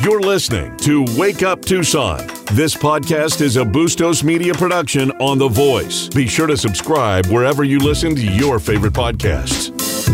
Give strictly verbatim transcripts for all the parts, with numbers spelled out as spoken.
You're listening to Wake Up Tucson. This podcast is a Bustos Media production on The Voice. Be sure to subscribe wherever you listen to your favorite podcasts.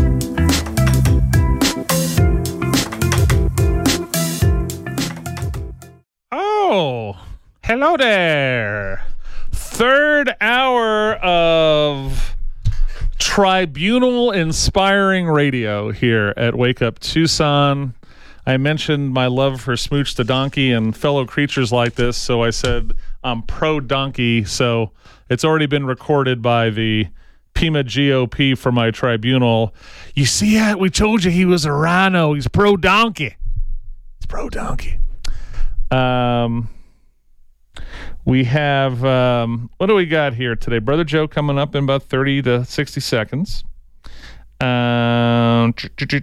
Oh, hello there. Third hour of tribunal-inspiring radio here at Wake Up Tucson. I mentioned my love for Smooch the Donkey and fellow creatures like this, so I said I'm pro-donkey, so it's already been recorded by the Pima G O P for my tribunal. You see it? We told you he was a rhino. He's pro-donkey. He's pro-donkey. Um, we have, um, what do we got here today? Brother Joe coming up in about thirty to sixty seconds. Um, we're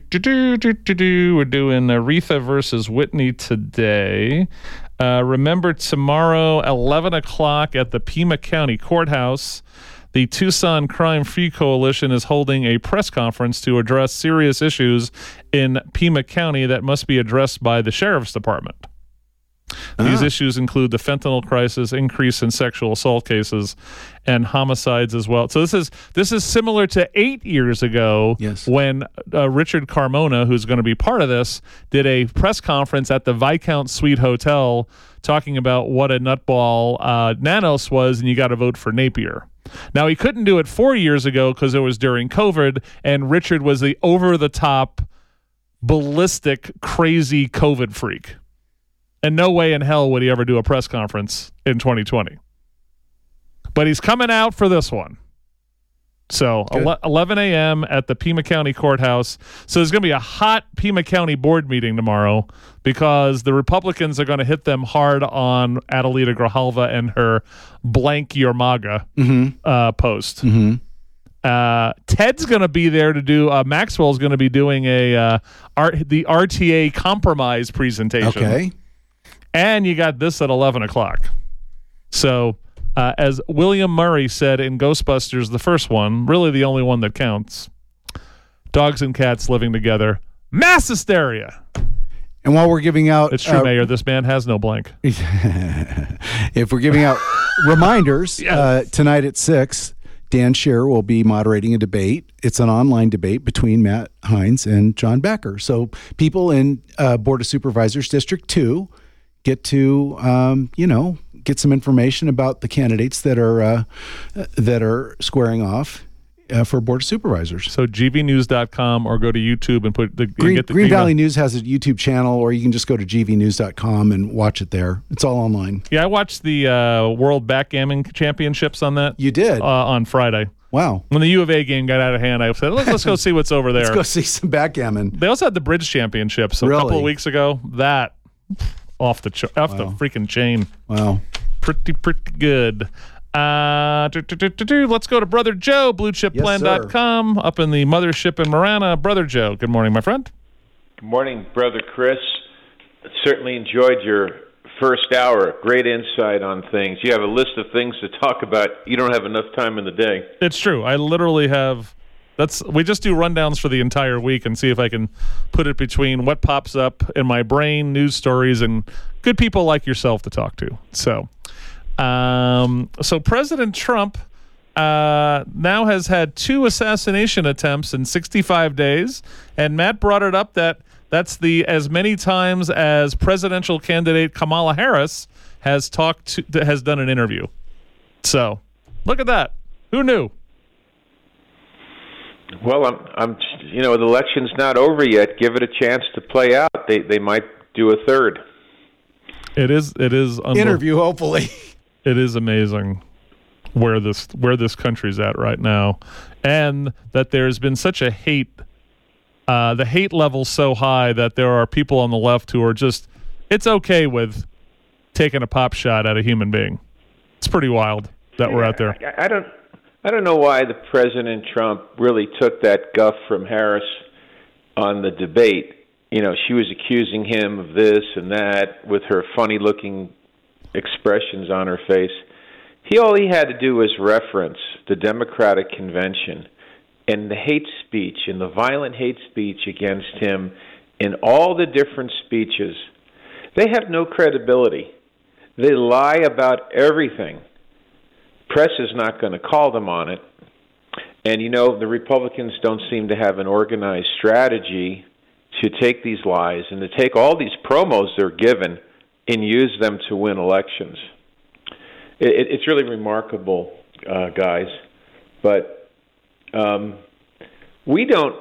doing Aretha versus Whitney today. Uh, remember, tomorrow, eleven o'clock at the Pima County Courthouse, the Tucson Crime Free Coalition is holding a press conference to address serious issues in Pima County that must be addressed by the Sheriff's Department. These ah. issues include the fentanyl crisis, increase in sexual assault cases, and homicides as well. So this is this is similar to eight years ago yes. when uh, Richard Carmona, who's going to be part of this, did a press conference at the Viscount Suite Hotel talking about what a nutball uh, Nanos was, and you got to vote for Napier. Now, he couldn't do it four years ago because it was during COVID, and Richard was the over-the-top, ballistic, crazy COVID freak. And no way in hell would he ever do a press conference in twenty twenty. But he's coming out for this one. So ele- eleven a.m. at the Pima County Courthouse. So there's going to be a hot Pima County board meeting tomorrow because the Republicans are going to hit them hard on Adelita Grijalva and her blank your MAGA mm-hmm. uh, post. Mm-hmm. Uh, Ted's going to be there to do, uh, Maxwell's going to be doing a uh, R- the R T A compromise presentation. Okay. And you got this at eleven o'clock. So, uh, as William Murray said in Ghostbusters, the first one, really the only one that counts, dogs and cats living together, mass hysteria. And while we're giving out... It's true, uh, Mayor, this man has no blank. If we're giving out reminders, yes. uh, tonight at six, Dan Scheer will be moderating a debate. It's an online debate between Matt Hines and John Becker. So people in uh, Board of Supervisors District two get to, um, you know, get some information about the candidates that are uh, that are squaring off uh, for Board of Supervisors. So G V news dot com or go to YouTube and put the Green, get the Green Green Valley News has a YouTube channel, or you can just go to G V news dot com and watch it there. It's all online. Yeah, I watched the uh, World Backgammon Championships on that. You did? Uh, on Friday. Wow. When the U of A game got out of hand, I said, let's, let's go see what's over there. Let's go see some backgammon. They also had the Bridge Championships a really? couple of weeks ago. That... Off the ch- off wow. the freaking chain. Wow. Pretty, pretty good. Uh, do, do, do, do, do. Let's go to Brother Joe, blue chip plan dot com, yes, up in the mothership in Marana. Brother Joe, good morning, my friend. Good morning, Brother Chris. Certainly enjoyed your first hour. Great insight on things. You have a list of things to talk about. You don't have enough time in the day. It's true. I literally have... That's we just do rundowns for the entire week and see if I can put it between what pops up in my brain, news stories, and good people like yourself to talk to. So, um, so President Trump uh, now has had two assassination attempts in sixty-five days, and Matt brought it up that that's the as many times as presidential candidate Kamala Harris has talked to, has done an interview. So, look at that. Who knew? Well, I'm, I'm, you know, the election's not over yet. Give it a chance to play out. They, they might do a third. It is, it is unbe- interview. Hopefully, it is amazing where this, where this country's at right now, and that there's been such a hate, uh, the hate level so high that there are people on the left who are just, it's okay with taking a pop shot at a human being. It's pretty wild that yeah, we're out there. I, I don't. I don't know why the President Trump really took that guff from Harris on the debate. You know, she was accusing him of this and that with her funny-looking expressions on her face. He all he had to do was reference the Democratic Convention and the hate speech and the violent hate speech against him in all the different speeches They have no credibility. They lie about everything. Press is not going to call them on it. And, you know, the Republicans don't seem to have an organized strategy to take these lies and to take all these promos they're given and use them to win elections. It, it's really remarkable, uh, guys. But um, we don't,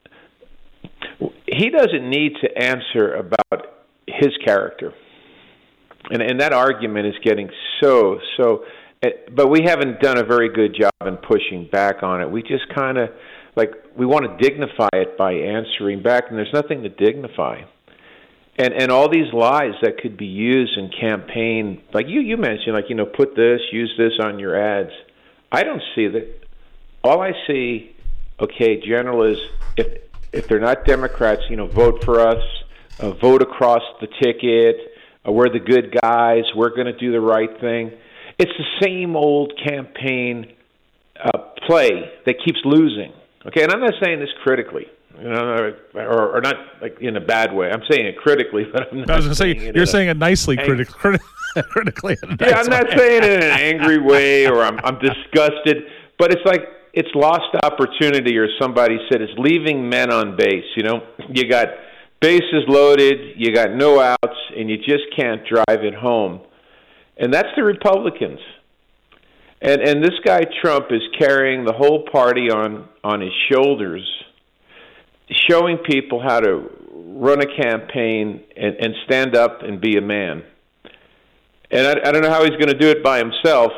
he doesn't need to answer about his character. And, and that argument is getting so, so, but we haven't done a very good job in pushing back on it. We just kind of, like, we want to dignify it by answering back, and there's nothing to dignify. And and all these lies that could be used in campaign, like you, you mentioned, like, you know, put this, use this on your ads. I don't see that. All I see, okay, General, is if if they're not Democrats, you know, vote for us, uh, vote across the ticket, uh, we're the good guys, we're going to do the right thing. It's the same old campaign uh, play that keeps losing. Okay, and I'm not saying this critically, you know, or, or not like in a bad way. I'm saying it critically, but I'm not. I was going to say it you're saying a, it nicely, ang- criti- criti- critically. In a nice yeah, I'm not way. saying it in an angry way, or I'm I'm disgusted, but it's like it's lost opportunity, or somebody said it's leaving men on base. You know, you got bases loaded, you got no outs, and you just can't drive it home, and that's the Republicans. And and this guy Trump is carrying the whole party on, on his shoulders, showing people how to run a campaign and, and stand up and be a man. And I, I don't know how he's going to do it by himself.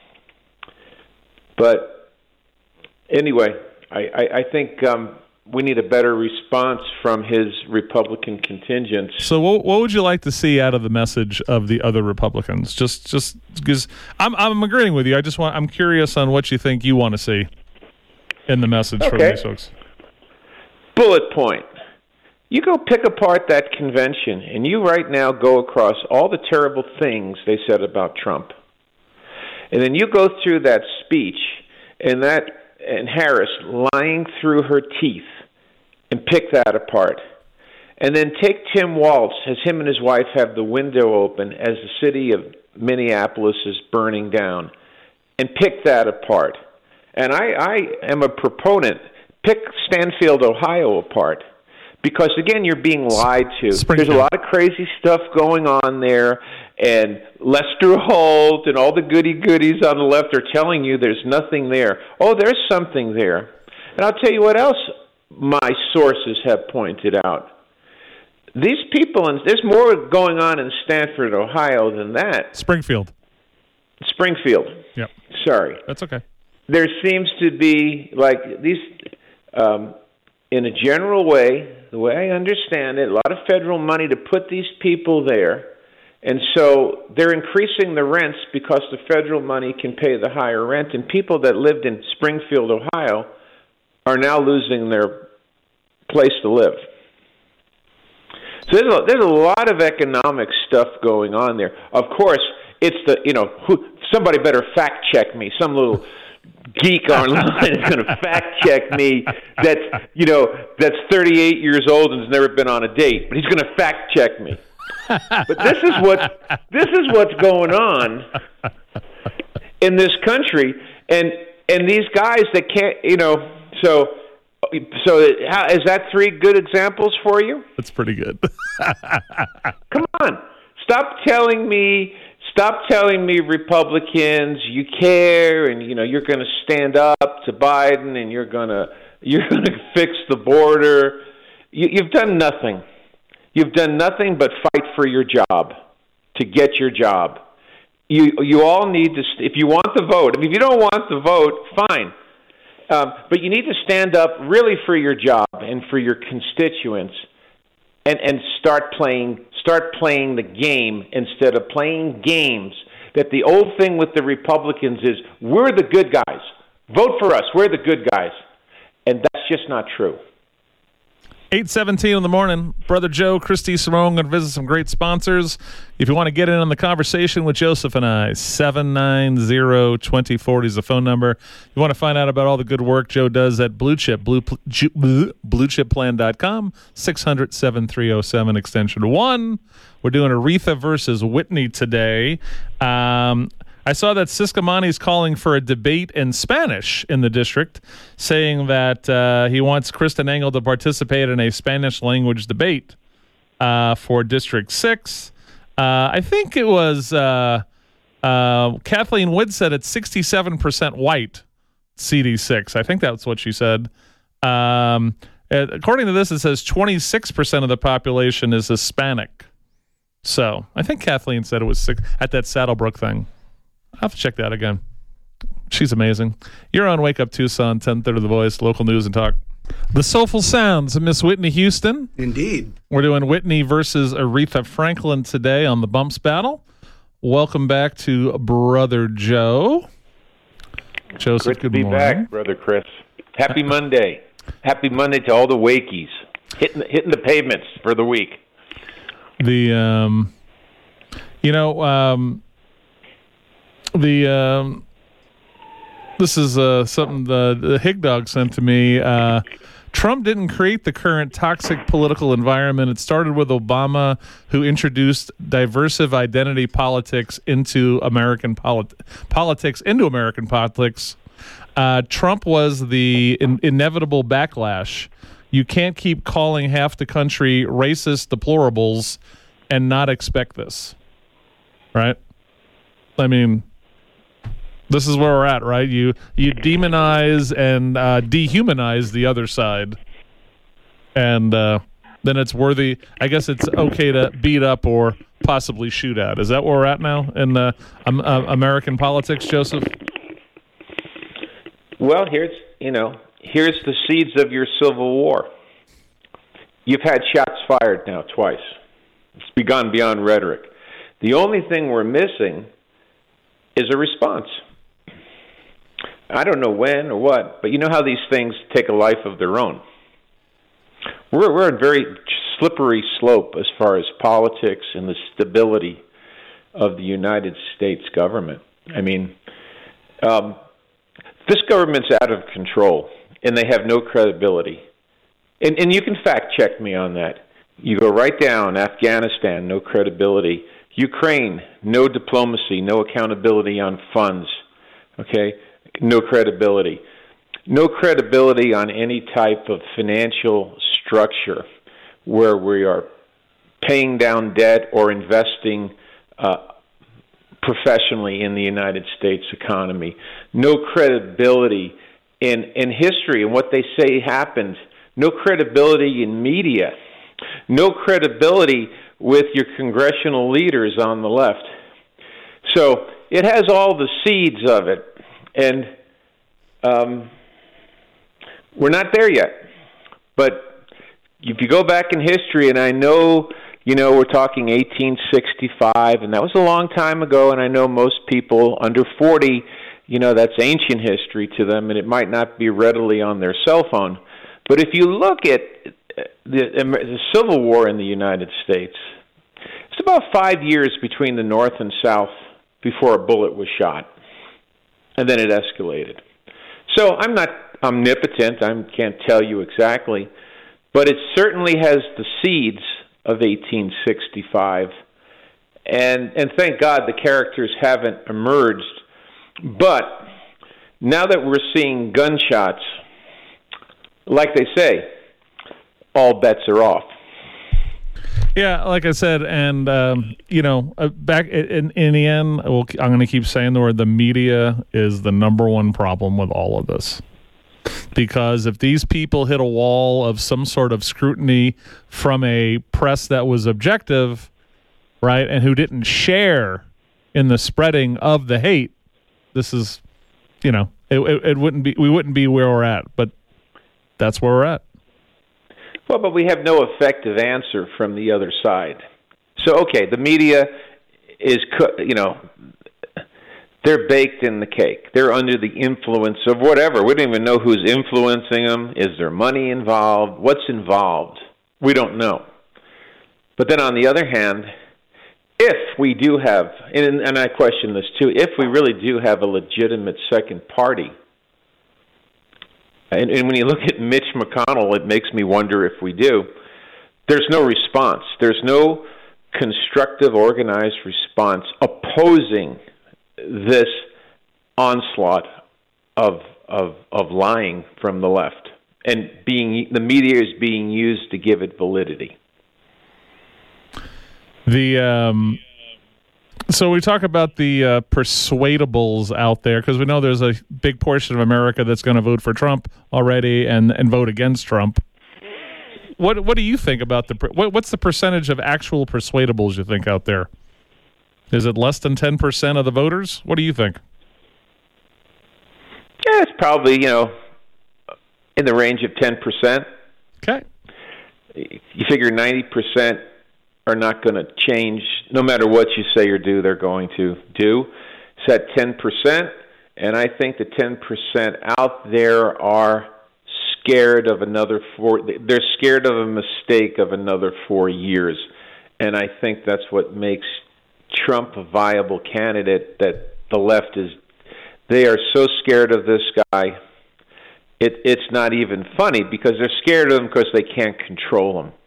But anyway, I, I, I think um, we need a better response from his Republican contingent. So what, what would you like to see out of the message of the other Republicans? Just just because I'm I'm agreeing with you. I just want I'm curious on what you think you want to see in the message from Okay. these folks. Bullet point. You go pick apart that convention, and you right now go across all the terrible things they said about Trump. And then you go through that speech, and that and Harris lying through her teeth, and pick that apart. And then take Tim Walz, as him and his wife have the window open as the city of Minneapolis is burning down, and pick that apart. And I, I am a proponent. Pick Stanfield, Ohio apart. Because, again, you're being lied to. There's a lot of crazy stuff going on there, and Lester Holt and all the goody-goodies on the left are telling you there's nothing there. Oh, there's something there. And I'll tell you what else my sources have pointed out. These people, and there's more going on in Stanford, Ohio than that. Springfield. Springfield. Yep. Sorry. That's okay. There seems to be, like, these, um, in a general way, the way I understand it, a lot of federal money to put these people there. And so they're increasing the rents because the federal money can pay the higher rent. And people that lived in Springfield, Ohio, are now losing their place to live. So there's a, there's a lot of economic stuff going on there. Of course, it's the, you know, who, somebody better fact check me. Some little geek online is going to fact check me that's, you know, that's thirty-eight years old and has never been on a date, but he's going to fact check me. But this is what this is what's going on in this country, and and these guys that can't, you know, so so how, is that three good examples for you? That's pretty good. Come on, stop telling me. Stop telling me, Republicans, you care, and you know you're going to stand up to Biden, and you're going to you're going to fix the border. You, you've done nothing. You've done nothing but fight for your job, to get your job. You you all need to, if you want the vote. I mean, if you don't want the vote, fine, um, but you need to stand up really for your job and for your constituents, and and start playing. Start playing the game instead of playing games. That the old thing with the Republicans is, we're the good guys. Vote for us. We're the good guys. And that's just not true. eight seventeen in the morning. Brother Joe, Christy Simone, going to visit some great sponsors. If you want to get in on the conversation with Joseph and I, seven nine zero, two zero four zero is the phone number. You want to find out about all the good work Joe does at Blue Chip, blue, blue chip plan dot com, six hundred, seven three oh seven, extension one. We're doing Aretha versus Whitney today. Um... I saw that Ciscomani's calling for a debate in Spanish in the district, saying that uh, he wants Kristen Engel to participate in a Spanish language debate uh, for District six. Uh, I think it was uh, uh, Kathleen Wood said it's sixty-seven percent white, C D six. I think that's what she said. Um, according to this, it says twenty-six percent of the population is Hispanic. So I think Kathleen said it was six at that Saddlebrook thing. I'll have to check that again. She's amazing. You're on Wake Up Tucson, ten thirty The Voice, local news and talk. The soulful sounds of Miss Whitney Houston. Indeed. We're doing Whitney versus Aretha Franklin today on the Bumps Battle. Welcome back to Brother Joe. Joseph, good, good to be morning. back, Brother Chris. Happy Monday. Happy Monday to all the Wakies. Hitting, hitting the pavements for the week. The, um, you know, um, The um, this is uh, something the, the Hig Dog sent to me. Uh, Trump didn't create the current toxic political environment. It started with Obama, who introduced diversive identity politics into American polit- politics into American politics. Uh, Trump was the in- inevitable backlash. You can't keep calling half the country racist deplorables and not expect this, right? I mean, this is where we're at, right? You you demonize and uh, dehumanize the other side, and uh, then it's worthy. I guess it's okay to beat up or possibly shoot at. Is that where we're at now in uh, um, uh, American politics, Joseph? Well, here's you know here's the seeds of your civil war. You've had shots fired now twice. It's begun beyond rhetoric. The only thing we're missing is a response. I don't know when or what, but you know how these things take a life of their own. We're we're on very slippery slope as far as politics and the stability of the United States government. I mean, um, this government's out of control, and they have no credibility. And and you can fact check me on that. You go right down, Afghanistan, no credibility. Ukraine, no diplomacy, no accountability on funds. Okay? No credibility. No credibility on any type of financial structure where we are paying down debt or investing uh, professionally in the United States economy. No credibility in, in history and what they say happened. No credibility in media. No credibility with your congressional leaders on the left. So it has all the seeds of it. And um, we're not there yet. But if you go back in history, and I know, you know, we're talking eighteen sixty-five, and that was a long time ago, and I know most people under forty, you know, that's ancient history to them, and it might not be readily on their cell phone. But if you look at the, the Civil War in the United States, it's about five years between the North and South before a bullet was shot. And then it escalated. So I'm not omnipotent. I can't tell you exactly. But it certainly has the seeds of eighteen sixty-five. And and thank God the characters haven't emerged. But now that we're seeing gunshots, like they say, all bets are off. Yeah, like I said, and um, you know, uh, back in in the end, we'll, I'm going to keep saying the word. The media is the number one problem with all of this, because if these people hit a wall of some sort of scrutiny from a press that was objective, right, and who didn't share in the spreading of the hate, this is, you know, it, it, it wouldn't be we wouldn't be where we're at, but that's where we're at. Well, but we have no effective answer from the other side. So, okay, the media is, you know, they're baked in the cake. They're under the influence of whatever. We don't even know who's influencing them. Is there money involved? What's involved? We don't know. But then on the other hand, if we do have, and, and I question this too, if we really do have a legitimate second party, and, and when you look at Mitch McConnell, it makes me wonder if we do, there's no response. There's no constructive, organized response opposing this onslaught of of of lying from the left, and being the media is being used to give it validity. The um, so we talk about the uh, persuadables out there, because we know there's a big portion of America that's going to vote for Trump already and, and vote against Trump. What what do you think about the what, what's the percentage of actual persuadables you think out there? Is it less than ten percent of the voters? What do you think? Yeah, it's probably, you know, in the range of ten percent. Okay. You figure ninety percent are not going to change. No matter what you say or do, they're going to do. It's at ten percent, and I think the ten percent out there are scared of another four. They're scared of a mistake of another four years, and I think that's what makes Trump a viable candidate. That the left is, they are so scared of this guy. It, it's not even funny, because they're scared of him because they can't control him.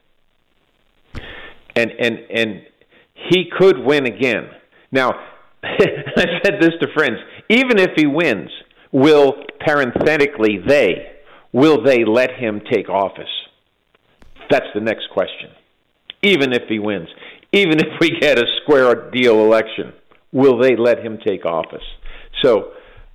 And and and he could win again. Now, I said this to friends. Even if he wins, will parenthetically they will they let him take office? That's the next question. Even if he wins, even if we get a square deal election, will they let him take office? So,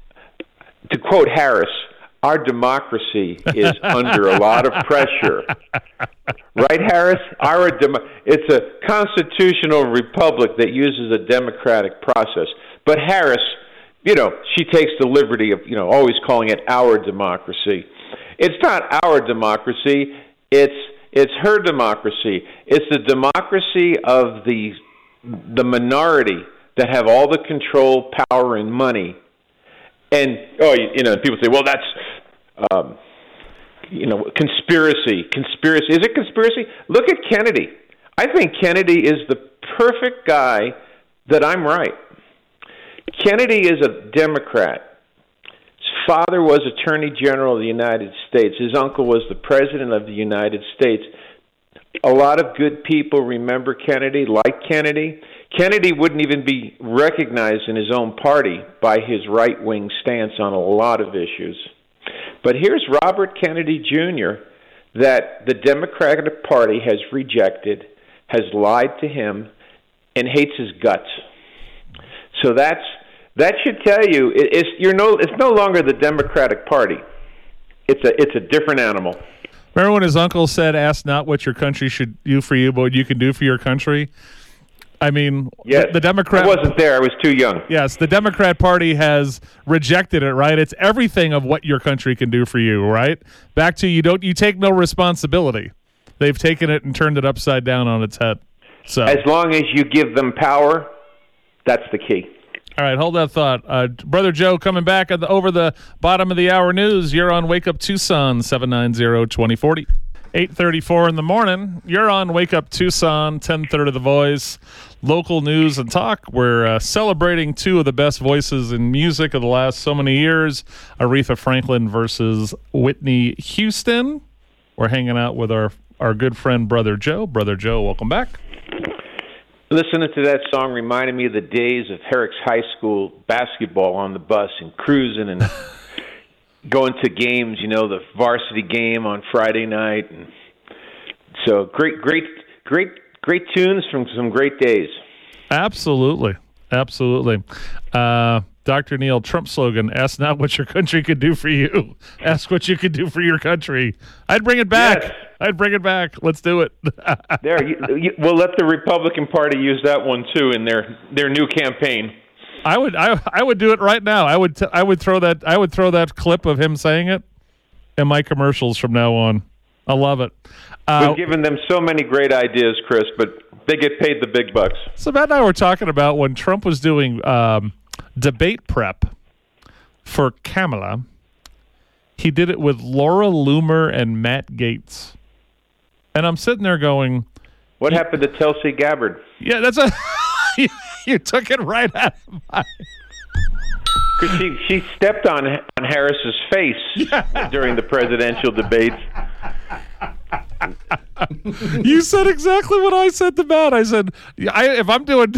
to quote Harris, our democracy is under a lot of pressure. Right, Harris? Our dem- it's a constitutional republic that uses a democratic process. But Harris, you know, she takes the liberty of, you know, always calling it our democracy. It's not our democracy. It's it's her democracy. It's the democracy of the the minority that have all the control, power, and money. And, oh, you, you know, people say, well, that's, um, you know, conspiracy. Conspiracy. Is it conspiracy? Look at Kennedy. I think Kennedy is the perfect guy that I'm right. Kennedy is a Democrat. His father was Attorney General of the United States. His uncle was the President of the United States. A lot of good people remember Kennedy, like Kennedy. Kennedy wouldn't even be recognized in his own party by his right-wing stance on a lot of issues. But here's Robert Kennedy Junior that the Democratic Party has rejected, has lied to him, and hates his guts. So that's that should tell you it, it's you're no it's no longer the Democratic Party. It's a it's a different animal. Remember when his uncle said, "Ask not what your country should do for you, but what you can do for your country"? I mean, yes. the, the Democrat... I wasn't there. I was too young. Yes, the Democrat Party has rejected it, right? It's everything of what your country can do for you, right? Back to you don't you take no responsibility. They've taken it and turned it upside down on its head. So as long as you give them power, that's the key. All right, hold that thought. Uh, Brother Joe coming back at the, over the bottom of the hour news. You're on Wake Up Tucson, seven nine zero, two zero four zero. eight thirty-four in the morning. You're on Wake Up Tucson, ten thirty The Voice. Local news and talk. We're uh, celebrating two of the best voices in music of the last so many years. Aretha Franklin versus Whitney Houston. We're hanging out with our, our good friend, Brother Joe. Brother Joe, welcome back. Listening to that song reminded me of the days of Herrick's High School basketball on the bus and cruising and going to games, you know, the varsity game on Friday night. And so great, great, great, great tunes from some great days. Absolutely. Absolutely. Uh, Doctor Neil, Trump slogan, ask not what your country could do for you. Ask what you could do for your country. I'd bring it back. Yes. I'd bring it back. Let's do it. There, you, you, we'll let the Republican Party use that one, too, in their, their new campaign. I would, I, I would do it right now. I would, t- I would throw that, I would throw that clip of him saying it in my commercials from now on. I love it. Uh, We've given them so many great ideas, Chris, but they get paid the big bucks. So Matt and I were talking about when Trump was doing um, debate prep for Kamala. He did it with Laura Loomer and Matt Gaetz. And I'm sitting there going, what happened to Tulsi Gabbard? Yeah, that's a you, you took it right out of my. Because she, she stepped on on Harris's face yeah. during the presidential debates. You said exactly what I said to Matt. I said, I, if I'm doing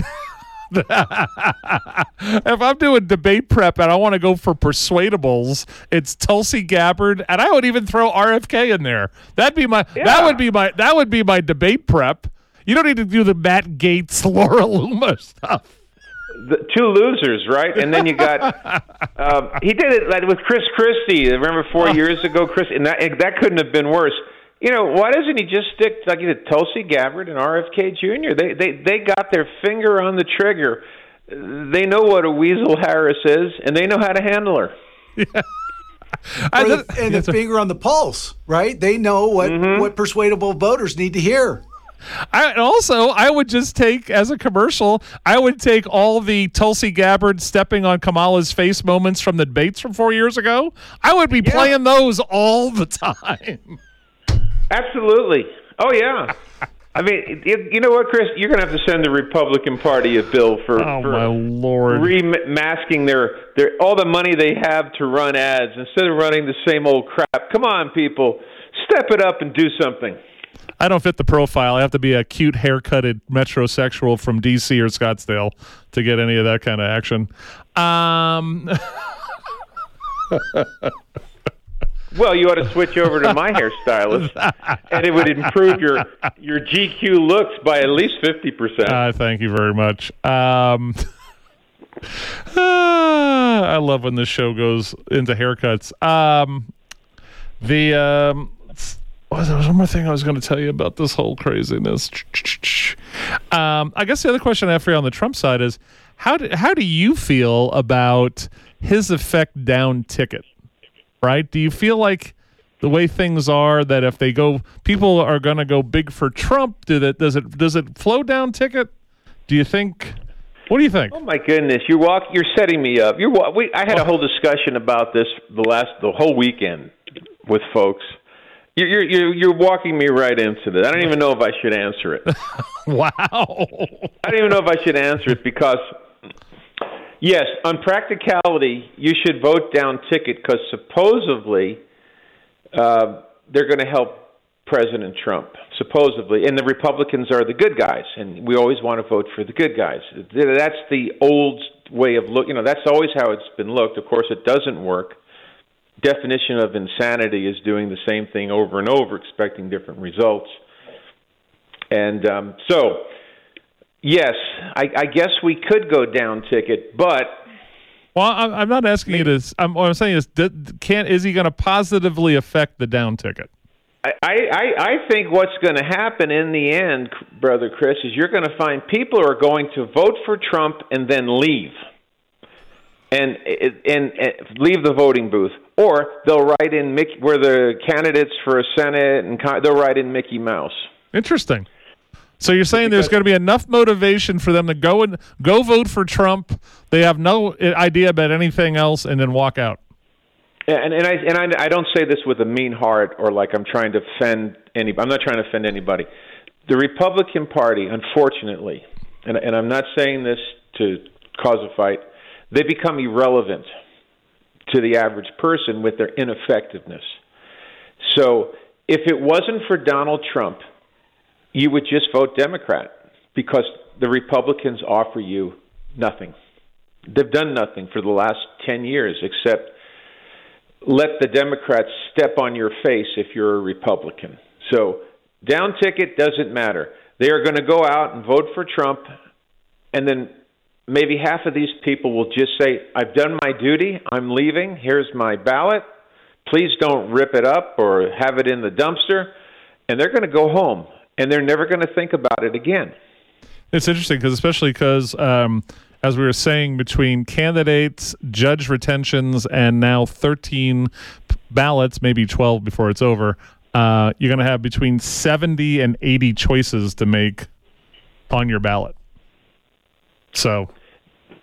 if I'm doing debate prep and I want to go for persuadables, it's Tulsi Gabbard, and I would even throw R F K in there. That'd be my yeah. that would be my that would be my debate prep. You don't need to do the Matt Gaetz, Laura Loomer stuff. The two losers, right? And then you got um, he did it like with Chris Christie. Remember four oh. years ago, Chris, and that that couldn't have been worse. You know, why doesn't he just stick like you did Tulsi Gabbard and R F K Junior? They they they got their finger on the trigger. They know what a weasel Harris is, and they know how to handle her. Yeah. and the, and the finger on the pulse, right? They know what mm-hmm. what persuadable voters need to hear. I, also, I would just take, as a commercial, I would take all the Tulsi Gabbard stepping on Kamala's face moments from the debates from four years ago. I would be yeah. playing those all the time. Absolutely. Oh, yeah. I mean, you know what, Chris? You're going to have to send the Republican Party a bill for, oh, for my Lord. remasking their, their all the money they have to run ads instead of running the same old crap. Come on, people. Step it up and do something. I don't fit the profile. I have to be a cute, haircutted metrosexual from D C or Scottsdale to get any of that kind of action. Um, well, you ought to switch over to my hairstylist, and it would improve your your G Q looks by at least fifty percent. Uh, thank you very much. Um, uh, I love when this show goes into haircuts. Um, the... Um, Oh, there was one more thing I was going to tell you about this whole craziness. Um, I guess the other question I have for you on the Trump side is, how do, how do you feel about his effect down ticket, right? Do you feel like the way things are that if they go, people are going to go big for Trump, do that, does it does it flow down ticket? Do you think, what do you think? Oh, my goodness. You're walk, You're setting me up. You're we, I had a whole discussion about this the last the whole weekend with folks. You're, you're you're walking me right into this. I don't even know if I should answer it. Wow. I don't even know if I should answer it because, yes, on practicality, you should vote down ticket because supposedly uh, they're going to help President Trump, supposedly. And the Republicans are the good guys, and we always want to vote for the good guys. That's the old way of looking. You know, that's always how it's been looked. Of course, it doesn't work. Definition of insanity is doing the same thing over and over, expecting different results. And um, so, yes, I, I guess we could go down ticket, but... Well, I'm, I'm not asking maybe, you to... I'm, what I'm saying is, can't, is he going to positively affect the down ticket? I, I, I think what's going to happen in the end, Brother Chris, is you're going to find people are going to vote for Trump and then leave. And, and and leave the voting booth, or they'll write in Mickey, where the candidates for a Senate and they'll write in Mickey Mouse. Interesting. So you're saying because there's going to be enough motivation for them to go and go vote for Trump. They have no idea about anything else, and then walk out. Yeah, and and I and I, I don't say this with a mean heart or like I'm trying to offend anybody. I'm not trying to offend anybody. The Republican Party, unfortunately, and and I'm not saying this to cause a fight. They become irrelevant to the average person with their ineffectiveness. So if it wasn't for Donald Trump, you would just vote Democrat because the Republicans offer you nothing. They've done nothing for the last ten years except let the Democrats step on your face if you're a Republican. So down ticket doesn't matter. They are going to go out and vote for Trump, and then maybe half of these people will just say, I've done my duty, I'm leaving, here's my ballot, please don't rip it up or have it in the dumpster, and they're going to go home, and they're never going to think about it again. It's interesting, because especially because, um, as we were saying, between candidates, judge retentions, and now thirteen ballots, maybe twelve before it's over, uh, you're going to have between seventy and eighty choices to make on your ballot. So...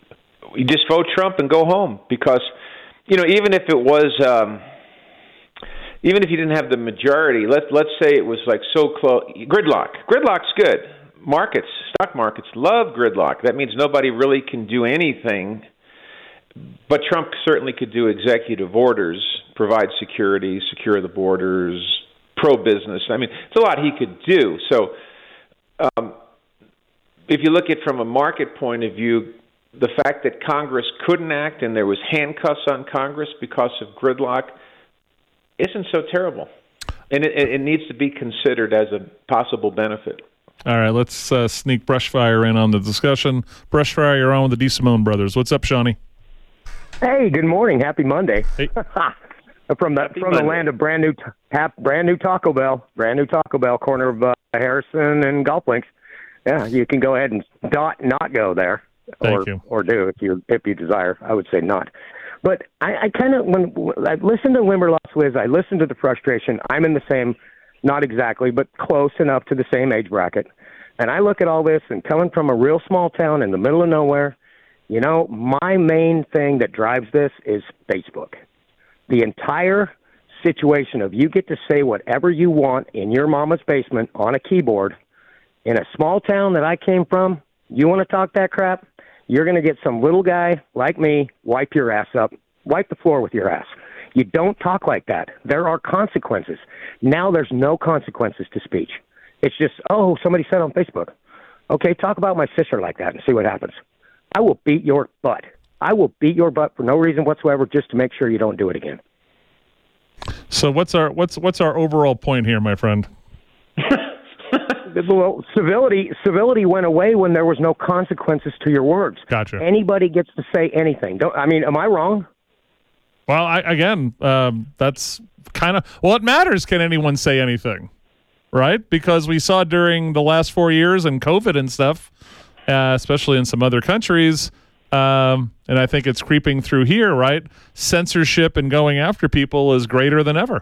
you just vote Trump and go home because, you know, even if it was, um, even if you didn't have the majority, let's let's say it was like so close, gridlock. Gridlock's good. Markets, stock markets love gridlock. That means nobody really can do anything. But Trump certainly could do executive orders, provide security, secure the borders, pro-business. I mean, it's a lot he could do. So um, if you look at it from a market point of view, the fact that Congress couldn't act and there was handcuffs on Congress because of gridlock isn't so terrible. And it, it needs to be considered as a possible benefit. All right, let's uh, sneak Brushfire in on the discussion. Brushfire, you're on with the DeSimone brothers. What's up, Shawnee? Hey, good morning. Happy Monday. Hey. from the Happy from Monday. the land of brand new tap, brand new Taco Bell, brand new Taco Bell, corner of uh, Harrison and Golf Links. Yeah, you can go ahead and not not go there, Thank or you. or do if you if you desire. I would say not. But I, I kind of when I listened to Limberlost Wiz, I listened to the frustration. I'm in the same, not exactly, but close enough to the same age bracket. And I look at all this and coming from a real small town in the middle of nowhere. You know, my main thing that drives this is Facebook. The entire situation of you get to say whatever you want in your mama's basement on a keyboard in a small town that I came from. You want to talk that crap? You're going to get some little guy like me wipe your ass up, wipe the floor with your ass. You don't talk like that. There are consequences. Now there's no consequences to speech. It's just, oh, somebody said on Facebook. Okay, talk about my sister like that and see what happens. I will beat your butt. I will beat your butt for no reason whatsoever just to make sure you don't do it again. So what's our what's what's our overall point here, my friend? Well, civility civility went away when there was no consequences to your words. Gotcha. Anybody gets to say anything. Don't I mean, am I wrong? Well, I, again, um, that's kind of well. It matters. Can anyone say anything, right? Because we saw during the last four years and COVID and stuff. Uh, especially in some other countries, um, and I think it's creeping through here, right? Censorship and going after people is greater than ever.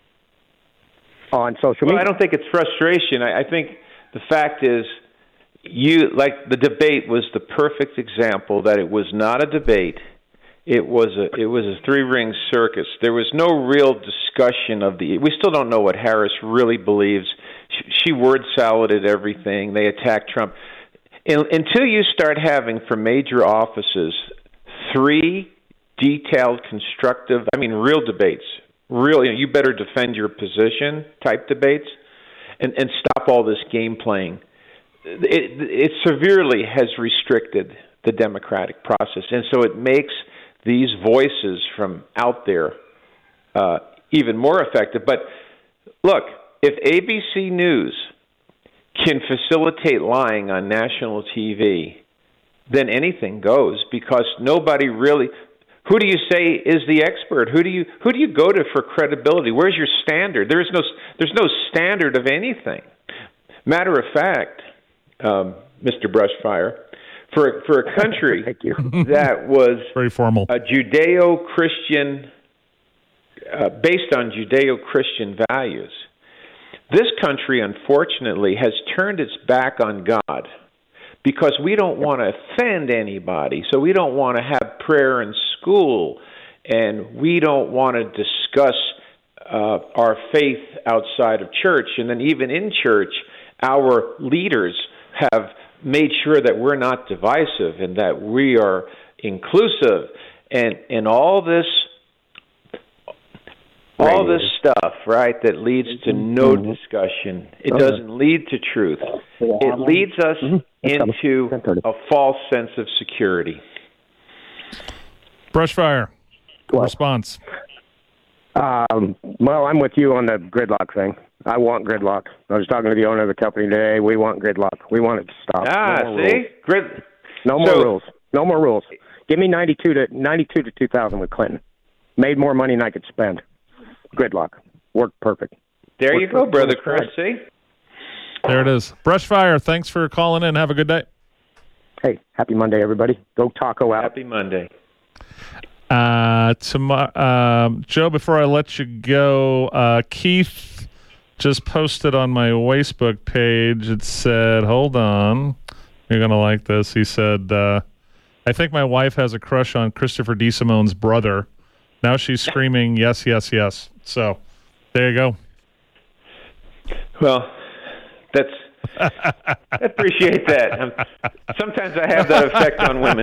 On social Well, media. I don't think it's frustration. I, I think the fact is, you like the debate was the perfect example that it was not a debate. It was a it was a three ring circus. There was no real discussion of the. We still don't know what Harris really believes. She, she word saladed everything. They attacked Trump. Until you start having for major offices three detailed, constructive, I mean, real debates, real, you know, you better defend your position type debates, and, and stop all this game playing. It, it severely has restricted the democratic process, and so it makes these voices from out there uh, even more effective. But look, if A B C News can facilitate lying on national T V, then anything goes because nobody really. Who do you say is the expert? Who do you who do you go to for credibility? Where's your standard? There is no there's no standard of anything. Matter of fact, um, Mister Brushfire, for for a country that was very formal, a Judeo-Christian, uh, based on Judeo-Christian values. This country, unfortunately, has turned its back on God because we don't want to offend anybody. So we don't want to have prayer in school, and we don't want to discuss uh, our faith outside of church. And then even in church, our leaders have made sure that we're not divisive and that we are inclusive. And, and all this All this stuff, right, that leads to no discussion. It doesn't lead to truth. It leads us into a false sense of security. Brushfire, Well, response. Um, well, I'm with you on the gridlock thing. I want gridlock. I was talking to the owner of the company today. We want gridlock. We want it to stop. Ah, no more see? rules. Grid. No more So- rules. No more rules. Give me ninety-two to ninety-two to two thousand with Clinton. Made more money than I could spend. Gridlock. Worked perfect. There Worked you go, perfect. Brother Chris. See? There it is. Brushfire, thanks for calling in. Have a good day. Hey, happy Monday, everybody. Go Taco out. Happy Monday. Uh, tomorrow, um, Joe, before I let you go, uh, Keith just posted on my Facebook page. It said, hold on. You're going to like this. He said, uh, I think my wife has a crush on Christopher DeSimone's brother. Now she's screaming, yes, yes, yes. So there you go. Well, that's I appreciate that. Um, sometimes I have that effect on women.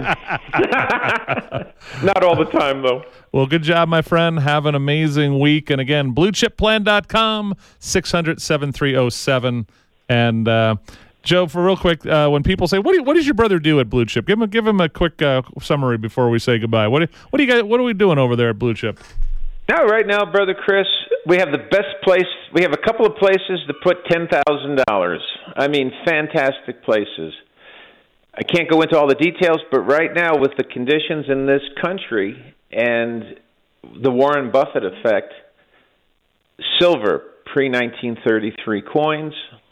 Not all the time, though. Well, good job, my friend. Have an amazing week. And again, blue chip plan dot com, six hundred, seven three oh seven. And uh, Joe, for real quick, uh, when people say, what, do you, what does your brother do at Blue Chip? Give him, give him a quick uh, summary before we say goodbye. What do, what do you guys, what are we doing over there at Blue Chip? Now, right now, Brother Chris, we have the best place. We have a couple of places to put ten thousand dollars. I mean, fantastic places. I can't go into all the details, but right now, with the conditions in this country and the Warren Buffett effect, silver, pre nineteen thirty-three coins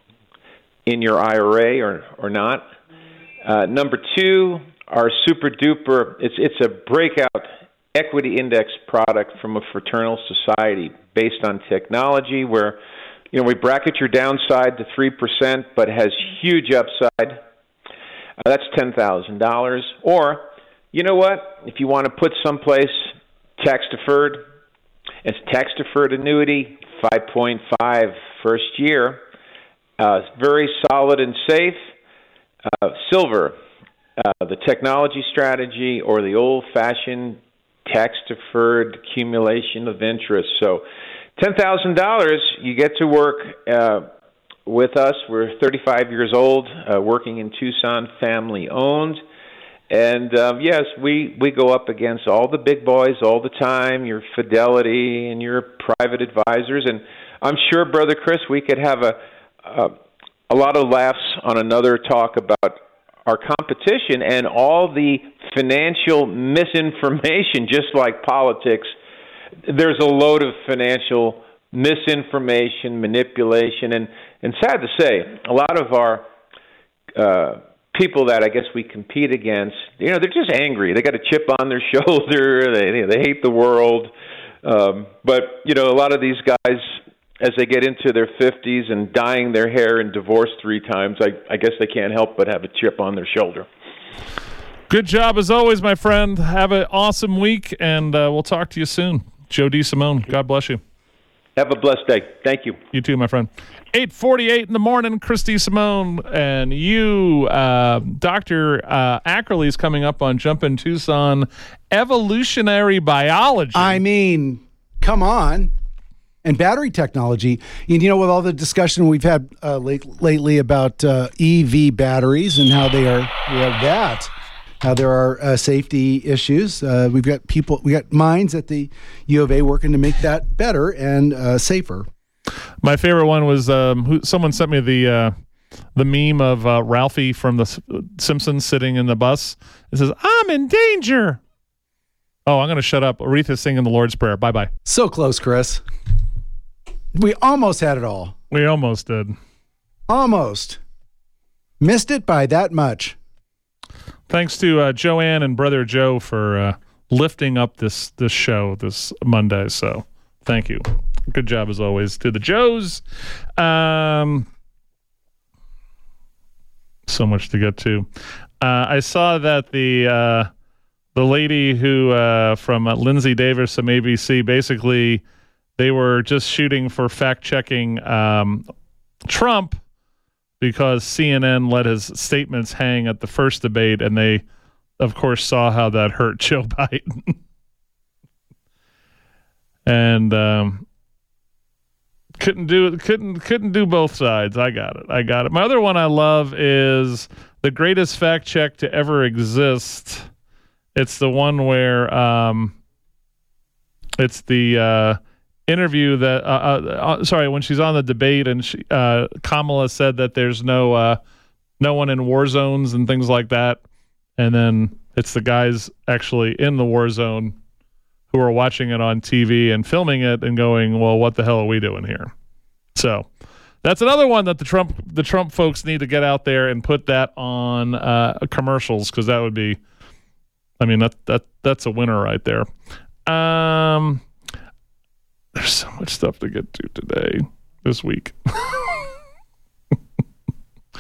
in your I R A or, or not. Uh, number two, our super duper, it's, it's a breakout equity index product from a fraternal society based on technology where, you know, we bracket your downside to three percent but has huge upside. Uh, that's ten thousand dollars. Or, you know what, if you want to put someplace tax-deferred, it's tax-deferred annuity, five point five first year. Uh, very solid and safe. Uh, silver, uh, the technology strategy or the old-fashioned tax-deferred accumulation of interest. So ten thousand dollars, you get to work uh, with us. We're thirty-five years old, uh, working in Tucson, family-owned. And, um, yes, we, we go up against all the big boys all the time, your Fidelity and your private advisors. And I'm sure, Brother Chris, we could have a, a, a lot of laughs on another talk about our competition and all the financial misinformation, just like politics. There's a load of financial misinformation, manipulation, and, and sad to say, a lot of our uh, people that I guess we compete against, you know, they're just angry. They got a chip on their shoulder. They they hate the world. Um, but, you know, a lot of these guys, as they get into their fifties and dyeing their hair and divorced three times, I, I guess they can't help but have a chip on their shoulder. Good job as always, my friend. Have an awesome week, and uh, we'll talk to you soon. Joe DeSimone, God bless you. Have a blessed day. Thank you. You too, my friend. eight forty-eight in the morning, Chris DeSimone, and you, uh, Doctor Uh, Ackerley's coming up on Jumpin' Tucson Evolutionary Biology. I mean, come on. And battery technology. And, you know, with all the discussion we've had uh, late, lately about uh, E V batteries and how they are, we have that, how there are uh, safety issues. Uh, we've got people, we got minds at the U of A working to make that better and uh, safer. My favorite one was um, who, someone sent me the uh, the meme of uh, Ralphie from the Simpsons sitting in the bus. It says, "I'm in danger." Oh, I'm going to shut up. Aretha's singing the Lord's Prayer. Bye-bye. So close, Chris. We almost had it all. We almost did. Almost. Missed it by that much. Thanks to uh, Joanne and Brother Joe for uh, lifting up this this show this Monday. So thank you. Good job as always to the Joes. Um, so much to get to. Uh, I saw that the uh, the lady who uh, from uh, Lindsay Davis from A B C, basically they were just shooting for fact checking um, Trump because C N N let his statements hang at the first debate, and they, of course, saw how that hurt Joe Biden. and um, couldn't do couldn't couldn't do both sides. I got it. I got it. My other one I love is the greatest fact check to ever exist. It's the one where um, it's the uh, interview that, uh, uh, uh, sorry, when she's on the debate and she, uh, Kamala said that there's no, uh, no one in war zones and things like that. And then it's the guys actually in the war zone who are watching it on T V and filming it and going, well, what the hell are we doing here? So that's another one that the Trump, the Trump folks need to get out there and put that on, uh, commercials. Cause that would be, I mean, that, that, that's a winner right there. Um, There's so much stuff to get to today, this week.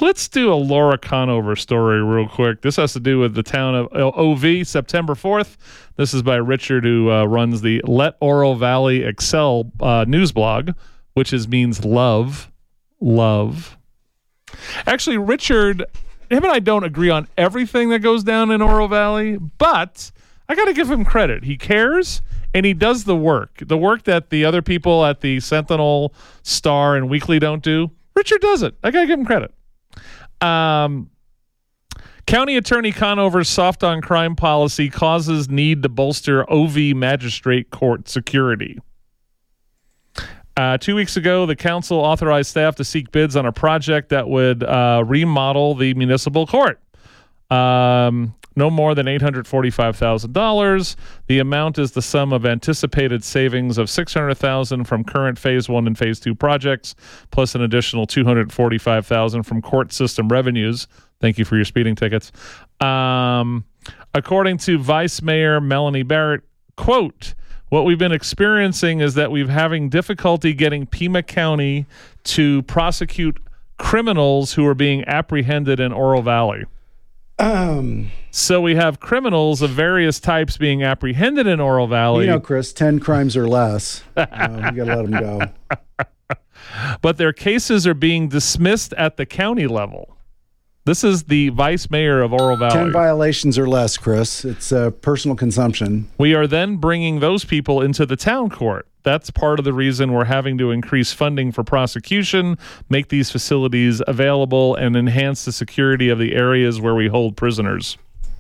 Let's do a Laura Conover story real quick. This has to do with the town of O V, September fourth. This is by Richard, who uh, runs the Let Oro Valley Excel uh, news blog, which is means love, love. Actually, Richard, him and I don't agree on everything that goes down in Oro Valley, but I got to give him credit. He cares, and he does the work. The work that the other people at the Sentinel, Star, and Weekly don't do. Richard does it. I got to give him credit. Um, County Attorney Conover's soft on crime policy causes need to bolster O V magistrate court security. Uh, two weeks ago, the council authorized staff to seek bids on a project that would uh, remodel the municipal court. Um, no more than eight hundred forty-five thousand dollars. The amount is the sum of anticipated savings of six hundred thousand dollars from current phase one and phase two projects, plus an additional two hundred forty-five thousand dollars from court system revenues. Thank you for your speeding tickets. Um, according to Vice Mayor Melanie Barrett, quote, what we've been experiencing is that we're having difficulty getting Pima County to prosecute criminals who are being apprehended in Oro Valley. Um, so we have criminals of various types being apprehended in Oro Valley. You know, Chris, ten crimes or less. Uh, we got to let them go. But their cases are being dismissed at the county level. This is the vice mayor of Oro Valley. ten violations or less, Chris. It's uh, personal consumption. We are then bringing those people into the town court. That's part of the reason we're having to increase funding for prosecution, make these facilities available, and enhance the security of the areas where we hold prisoners.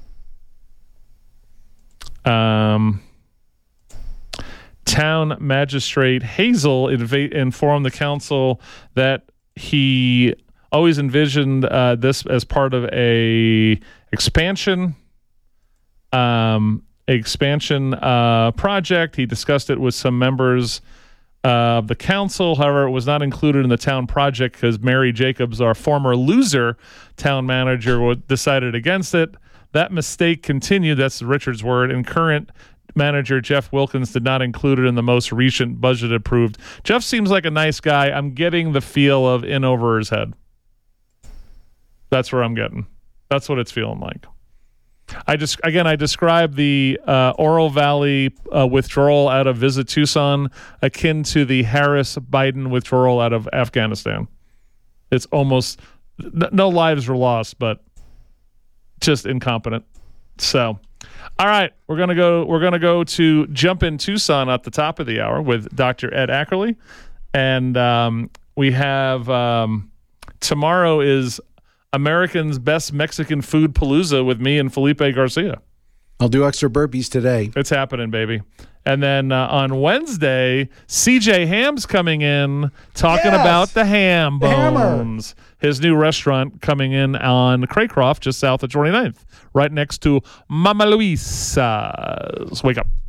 Um, Town Magistrate Hazel inv- informed the council that he always envisioned uh, this as part of a expansion um expansion uh, project. He discussed it with some members of the council. However, it was not included in the town project because Mary Jacobs, our former loser town manager, decided against it. That mistake continued. That's Richard's word. And current manager Jeff Wilkins did not include it in the most recent budget approved. Jeff seems like a nice guy. I'm getting the feel of in over his head. That's where I'm getting. That's what it's feeling like. I just again I describe the uh, Oro Valley uh, withdrawal out of Visit Tucson akin to the Harris Biden withdrawal out of Afghanistan. It's almost n- no lives were lost, but just incompetent. So, all right, we're gonna go. We're gonna go to Jump in Tucson at the top of the hour with Doctor Ed Ackerley, and um, we have um, tomorrow is American's Best Mexican Food Palooza with me and Felipe Garcia. I'll do extra burpees today. It's happening, baby. And then uh, on Wednesday, C J Ham's coming in talking yes! about the Ham The Bones. Hammer. His new restaurant coming in on Craycroft, just south of twenty-ninth, right next to Mama Luisa's. Wake up.